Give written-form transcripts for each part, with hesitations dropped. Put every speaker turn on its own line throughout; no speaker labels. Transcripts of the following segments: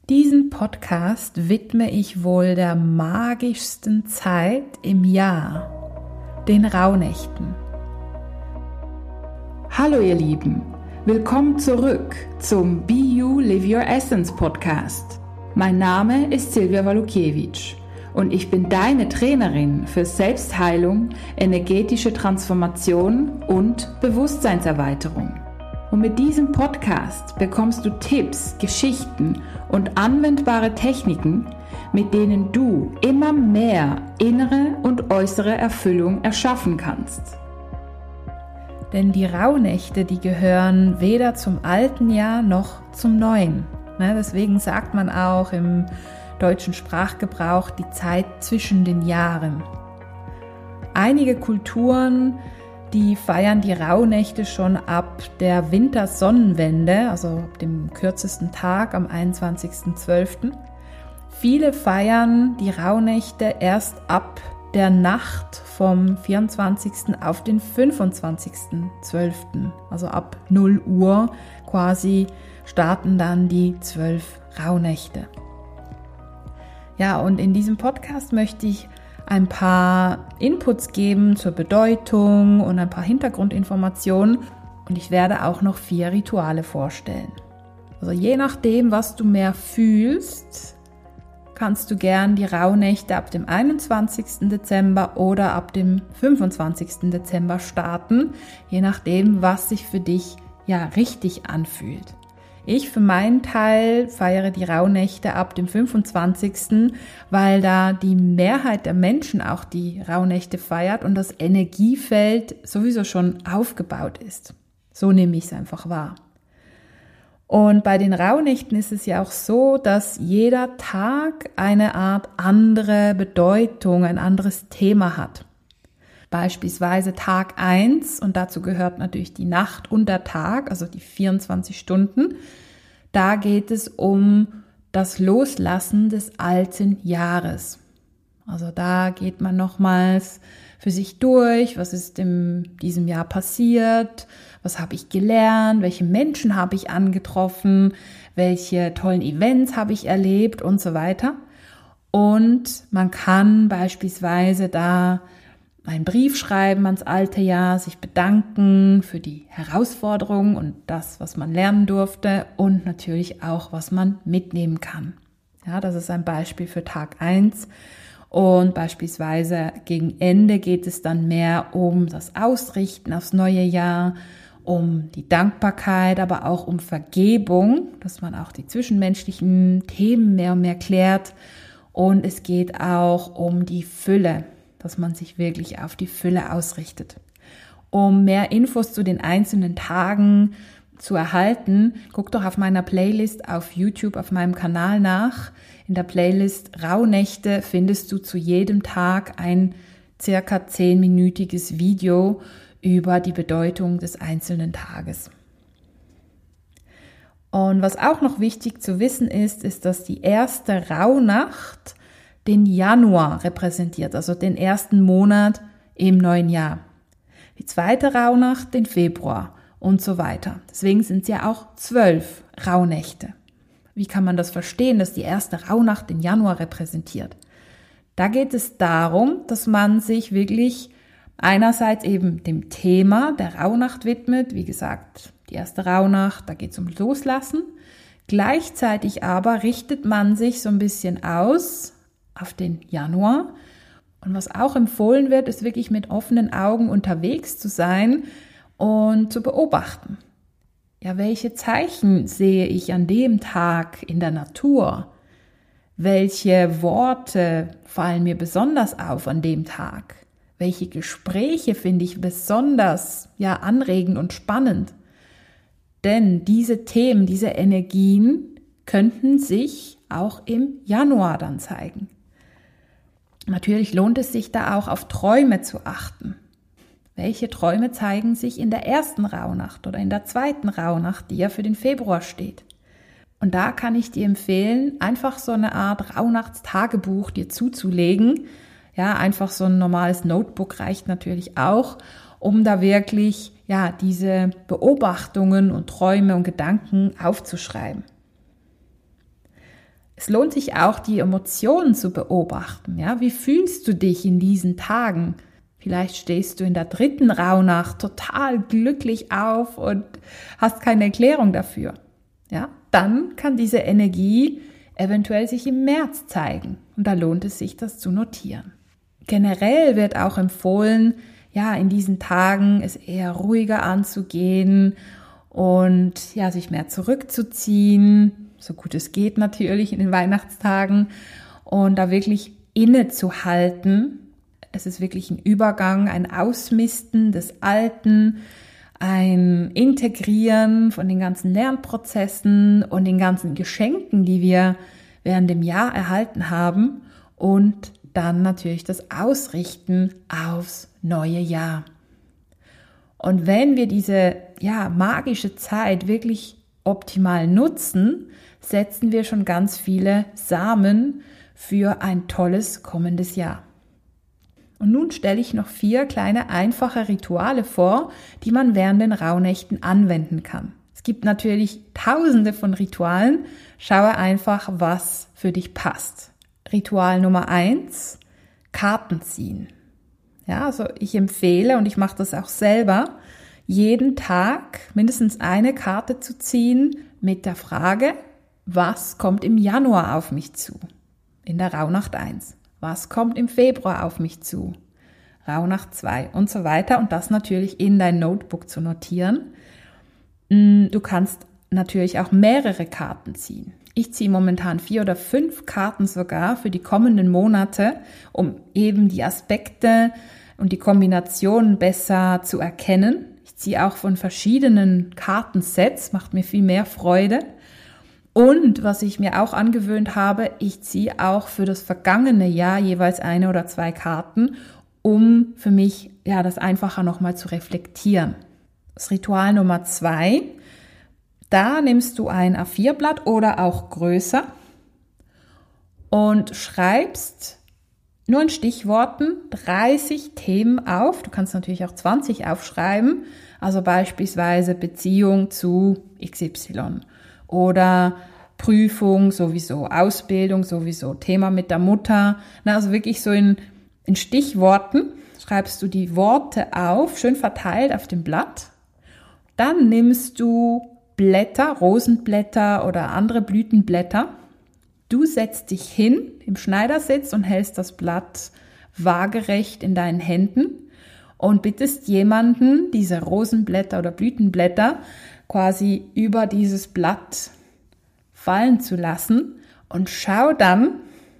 Diesen Podcast widme ich wohl der magischsten Zeit im Jahr, den Rauhnächten.
Hallo ihr Lieben, willkommen zurück zum Be You Live Your Essence Podcast. Mein Name ist Silvia Walukiewicz und ich bin deine Trainerin für Selbstheilung, energetische Transformation und Bewusstseinserweiterung. Und mit diesem Podcast bekommst du Tipps, Geschichten und anwendbare Techniken, mit denen du immer mehr innere und äußere Erfüllung erschaffen kannst.
Denn die Rauhnächte, die gehören weder zum alten Jahr noch zum neuen. Deswegen sagt man auch im deutschen Sprachgebrauch die Zeit zwischen den Jahren. Einige Kulturen, die feiern die Rauhnächte schon ab der Wintersonnenwende, also ab dem kürzesten Tag am 21.12. Viele feiern die Rauhnächte erst ab der Nacht vom 24. auf den 25.12. Also ab 0 Uhr quasi starten dann die 12 Rauhnächte. Ja, und in diesem Podcast möchte ich ein paar Inputs geben zur Bedeutung und ein paar Hintergrundinformationen und ich werde auch noch 4 Rituale vorstellen. Also je nachdem, was du mehr fühlst, kannst du gern die Rauhnächte ab dem 21. Dezember oder ab dem 25. Dezember starten, je nachdem, was sich für dich ja richtig anfühlt. Ich für meinen Teil feiere die Rauhnächte ab dem 25., weil da die Mehrheit der Menschen auch die Rauhnächte feiert und das Energiefeld sowieso schon aufgebaut ist. So nehme ich es einfach wahr. Und bei den Rauhnächten ist es ja auch so, dass jeder Tag eine Art andere Bedeutung, ein anderes Thema hat. Beispielsweise Tag 1, und dazu gehört natürlich die Nacht und der Tag, also die 24 Stunden. Da geht es um das Loslassen des alten Jahres. Also da geht man nochmals für sich durch, was ist in diesem Jahr passiert, was habe ich gelernt, welche Menschen habe ich angetroffen, welche tollen Events habe ich erlebt und so weiter. Und man kann beispielsweise da einen Brief schreiben ans alte Jahr, sich bedanken für die Herausforderungen und das, was man lernen durfte und natürlich auch, was man mitnehmen kann. Ja, das ist ein Beispiel für Tag 1 und beispielsweise gegen Ende geht es dann mehr um das Ausrichten aufs neue Jahr, um die Dankbarkeit, aber auch um Vergebung, dass man auch die zwischenmenschlichen Themen mehr und mehr klärt und es geht auch um die Fülle, dass man sich wirklich auf die Fülle ausrichtet. Um mehr Infos zu den einzelnen Tagen zu erhalten, guck doch auf meiner Playlist auf YouTube, auf meinem Kanal nach. In der Playlist Rauhnächte findest du zu jedem Tag ein circa 10-minütiges Video über die Bedeutung des einzelnen Tages. Und was auch noch wichtig zu wissen ist, dass die erste Rauhnacht den Januar repräsentiert, also den ersten Monat im neuen Jahr. Die zweite Rauhnacht den Februar und so weiter. Deswegen sind es ja auch 12 Rauhnächte. Wie kann man das verstehen, dass die erste Rauhnacht den Januar repräsentiert? Da geht es darum, dass man sich wirklich einerseits eben dem Thema der Rauhnacht widmet. Wie gesagt, die erste Rauhnacht, da geht es um Loslassen. Gleichzeitig aber richtet man sich so ein bisschen aus auf den Januar. Und was auch empfohlen wird, ist wirklich mit offenen Augen unterwegs zu sein und zu beobachten. Ja, welche Zeichen sehe ich an dem Tag in der Natur? Welche Worte fallen mir besonders auf an dem Tag? Welche Gespräche finde ich besonders anregend und spannend? Denn diese Themen, diese Energien könnten sich auch im Januar dann zeigen. Natürlich lohnt es sich da auch auf Träume zu achten. Welche Träume zeigen sich in der ersten Rauhnacht oder in der zweiten Rauhnacht, die ja für den Februar steht? Und da kann ich dir empfehlen, einfach so eine Art Rauhnachtstagebuch dir zuzulegen. Ja, einfach so ein normales Notebook reicht natürlich auch, um da wirklich diese Beobachtungen und Träume und Gedanken aufzuschreiben. Es lohnt sich auch, die Emotionen zu beobachten. Ja? Wie fühlst du dich in diesen Tagen? Vielleicht stehst du in der 3. Rauhnacht total glücklich auf und hast keine Erklärung dafür. Ja? Dann kann diese Energie eventuell sich im März zeigen. Und da lohnt es sich, das zu notieren. Generell wird auch empfohlen, ja, in diesen Tagen es eher ruhiger anzugehen und ja, sich mehr zurückzuziehen, so gut es geht natürlich in den Weihnachtstagen, und da wirklich innezuhalten. Es ist wirklich ein Übergang, ein Ausmisten des Alten, ein Integrieren von den ganzen Lernprozessen und den ganzen Geschenken, die wir während dem Jahr erhalten haben, und dann natürlich das Ausrichten aufs neue Jahr. Und wenn wir diese magische Zeit wirklich optimal nutzen, setzen wir schon ganz viele Samen für ein tolles kommendes Jahr. Und nun stelle ich noch 4 kleine einfache Rituale vor, die man während den Rauhnächten anwenden kann. Es gibt natürlich tausende von Ritualen. Schaue einfach, was für dich passt. Ritual Nummer 1, Karten ziehen. Ja, also ich empfehle, und ich mache das auch selber, jeden Tag mindestens eine Karte zu ziehen mit der Frage, was kommt im Januar auf mich zu? In der Rauhnacht 1. Was kommt im Februar auf mich zu? Rauhnacht 2 und so weiter. Und das natürlich in dein Notebook zu notieren. Du kannst natürlich auch mehrere Karten ziehen. Ich ziehe momentan 4 oder 5 Karten sogar für die kommenden Monate, um eben die Aspekte und die Kombinationen besser zu erkennen. Ich ziehe auch von verschiedenen Kartensets, macht mir viel mehr Freude. Und was ich mir auch angewöhnt habe, ich ziehe auch für das vergangene Jahr jeweils 1 oder 2 Karten, um für mich das einfacher nochmal zu reflektieren. Das Ritual Nummer 2, da nimmst du ein A4-Blatt oder auch größer und schreibst nur in Stichworten 30 Themen auf. Du kannst natürlich auch 20 aufschreiben, also beispielsweise Beziehung zu XY oder Prüfung sowieso, Ausbildung sowieso, Thema mit der Mutter. Also wirklich so in Stichworten schreibst du die Worte auf, schön verteilt auf dem Blatt. Dann nimmst du Blätter, Rosenblätter oder andere Blütenblätter. Du setzt dich hin im Schneidersitz und hältst das Blatt waagerecht in deinen Händen und bittest jemanden, diese Rosenblätter oder Blütenblätter quasi über dieses Blatt fallen zu lassen, und schau dann,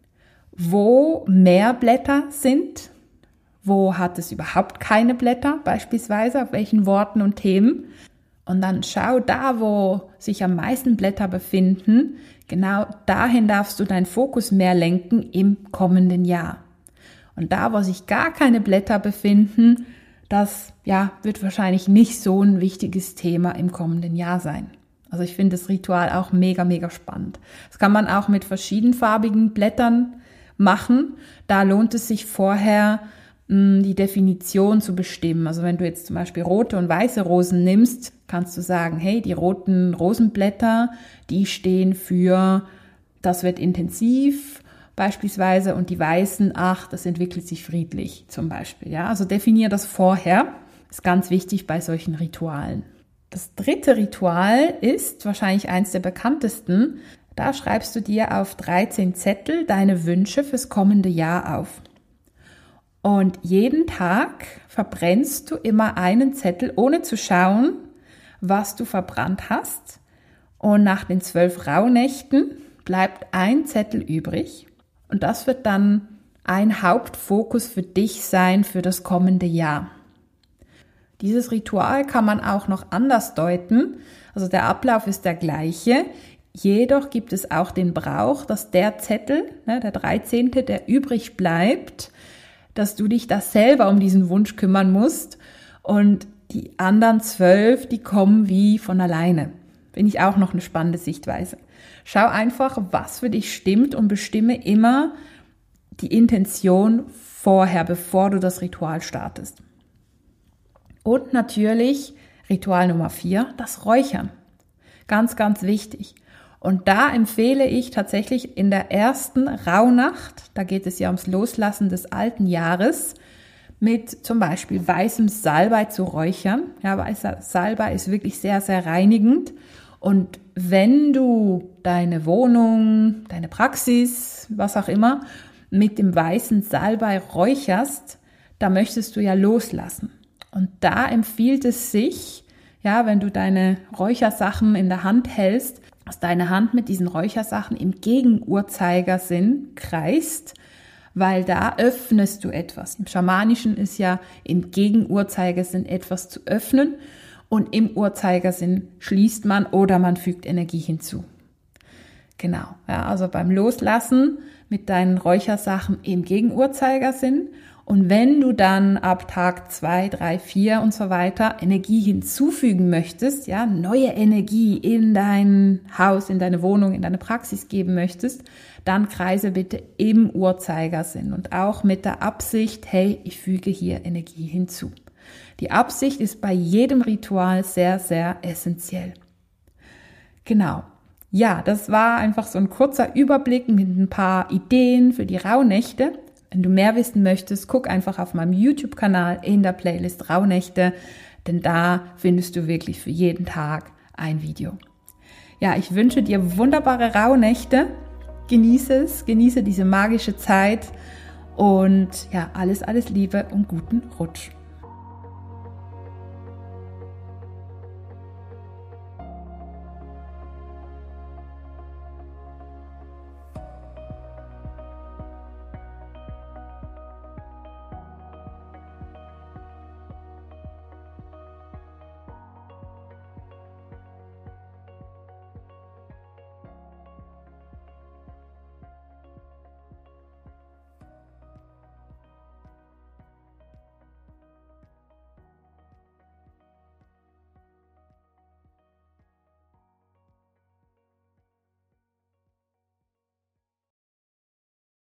wo mehr Blätter sind, wo hat es überhaupt keine Blätter, beispielsweise auf welchen Worten und Themen. Und dann schau da, wo sich am meisten Blätter befinden, genau dahin darfst du deinen Fokus mehr lenken im kommenden Jahr. Und da, wo sich gar keine Blätter befinden, das wird wahrscheinlich nicht so ein wichtiges Thema im kommenden Jahr sein. Also ich finde das Ritual auch mega, mega spannend. Das kann man auch mit verschiedenfarbigen Blättern machen. Da lohnt es sich vorher, die Definition zu bestimmen. Also wenn du jetzt zum Beispiel rote und weiße Rosen nimmst, kannst du sagen, hey, die roten Rosenblätter, die stehen für, das wird intensiv beispielsweise, und die weißen, das entwickelt sich friedlich zum Beispiel. Ja, also definier das vorher, ist ganz wichtig bei solchen Ritualen. Das 3. Ritual ist wahrscheinlich eins der bekanntesten. Da schreibst du dir auf 13 Zettel deine Wünsche fürs kommende Jahr auf. Und jeden Tag verbrennst du immer einen Zettel, ohne zu schauen, was du verbrannt hast. Und nach den 12 Rauhnächten bleibt ein Zettel übrig. Und das wird dann ein Hauptfokus für dich sein für das kommende Jahr. Dieses Ritual kann man auch noch anders deuten. Also der Ablauf ist der gleiche. Jedoch gibt es auch den Brauch, dass der Zettel, der 13., der übrig bleibt, dass du dich da selber um diesen Wunsch kümmern musst, und die anderen 12, die kommen wie von alleine. Finde ich auch noch eine spannende Sichtweise. Schau einfach, was für dich stimmt, und bestimme immer die Intention vorher, bevor du das Ritual startest. Und natürlich Ritual Nummer 4, das Räuchern. Ganz, ganz wichtig. Und da empfehle ich tatsächlich in der ersten Rauhnacht, da geht es ja ums Loslassen des alten Jahres, mit zum Beispiel weißem Salbei zu räuchern. Ja, weißer Salbei ist wirklich sehr, sehr reinigend. Und wenn du deine Wohnung, deine Praxis, was auch immer, mit dem weißen Salbei räucherst, da möchtest du ja loslassen. Und da empfiehlt es sich, ja, wenn du deine Räuchersachen in der Hand hältst, dass deine Hand mit diesen Räuchersachen im Gegenuhrzeigersinn kreist, weil da öffnest du etwas. Im Schamanischen ist ja im Gegenuhrzeigersinn etwas zu öffnen und im Uhrzeigersinn schließt man oder man fügt Energie hinzu. Genau, ja, also beim Loslassen mit deinen Räuchersachen im Gegenuhrzeigersinn. Und wenn du dann ab Tag 2, 3, 4 und so weiter Energie hinzufügen möchtest, ja, neue Energie in dein Haus, in deine Wohnung, in deine Praxis geben möchtest, dann kreise bitte im Uhrzeigersinn und auch mit der Absicht, hey, ich füge hier Energie hinzu. Die Absicht ist bei jedem Ritual sehr, sehr essentiell. Genau. Ja, das war einfach so ein kurzer Überblick mit ein paar Ideen für die Rauhnächte. Wenn du mehr wissen möchtest, guck einfach auf meinem YouTube-Kanal in der Playlist Rauhnächte, denn da findest du wirklich für jeden Tag ein Video. Ja, ich wünsche dir wunderbare Rauhnächte. Genieße es, genieße diese magische Zeit und ja, alles Liebe und guten Rutsch.